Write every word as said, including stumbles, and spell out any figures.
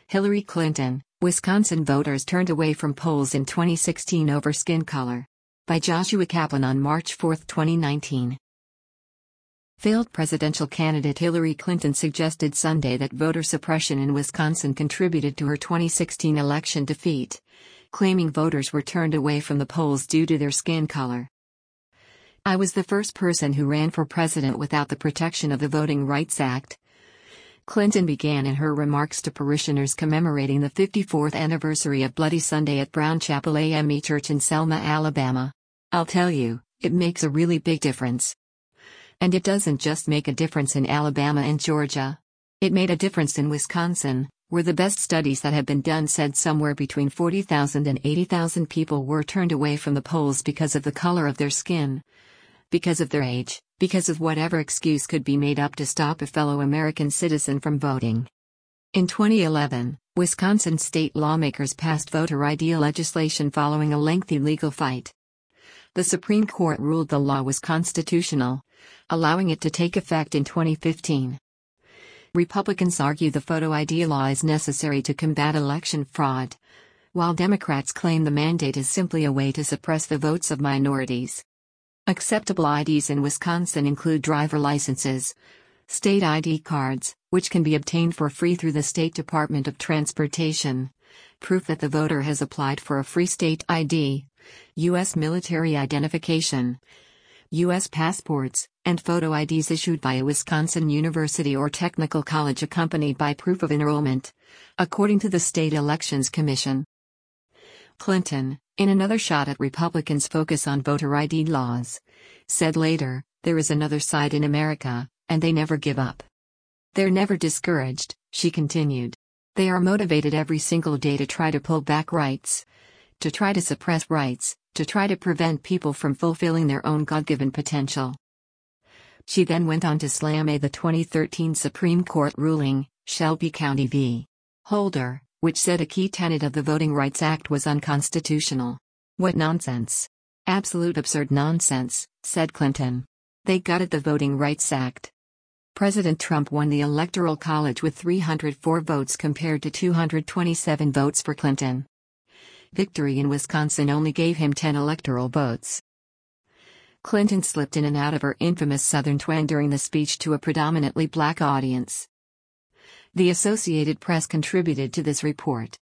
Hillary Clinton, Wisconsin voters turned away from polls in twenty sixteen over skin color. By Joshua Kaplan on March fourth, twenty nineteen. Failed presidential candidate Hillary Clinton suggested Sunday that voter suppression in Wisconsin contributed to her twenty sixteen election defeat, claiming voters were turned away from the polls due to their skin color. "I was the first person who ran for president without the protection of the Voting Rights Act," Clinton began in her remarks to parishioners commemorating the fifty-fourth anniversary of Bloody Sunday at Brown Chapel A M E Church in Selma, Alabama. "I'll tell you, it makes a really big difference. And it doesn't just make a difference in Alabama and Georgia. It made a difference in Wisconsin, where the best studies that have been done said somewhere between forty thousand and eighty thousand people were turned away from the polls because of the color of their skin, because of their age, because of whatever excuse could be made up to stop a fellow American citizen from voting." In twenty eleven, Wisconsin state lawmakers passed voter I D legislation following a lengthy legal fight. The Supreme Court ruled the law was constitutional, allowing it to take effect in twenty fifteen. Republicans argue the photo I D law is necessary to combat election fraud, while Democrats claim the mandate is simply a way to suppress the votes of minorities. Acceptable I Ds in Wisconsin include driver licenses, state I D cards, which can be obtained for free through the State Department of Transportation, proof that the voter has applied for a free state I D, U S military identification, U S passports, and photo I Ds issued by a Wisconsin university or technical college accompanied by proof of enrollment, according to the State Elections Commission. Clinton, in another shot at Republicans' focus on voter I D laws, said later, "There is another side in America, and they never give up. They're never discouraged," she continued. "They are motivated every single day to try to pull back rights, to try to suppress rights, to try to prevent people from fulfilling their own God-given potential." She then went on to slam a the twenty thirteen Supreme Court ruling, Shelby County v. Holder, which said a key tenet of the Voting Rights Act was unconstitutional. "What nonsense. Absolute absurd nonsense," said Clinton. "They gutted the Voting Rights Act." President Trump won the Electoral College with three hundred four votes compared to two hundred twenty-seven votes for Clinton. Victory in Wisconsin only gave him ten electoral votes. Clinton slipped in and out of her infamous Southern twang during the speech to a predominantly black audience. The Associated Press contributed to this report.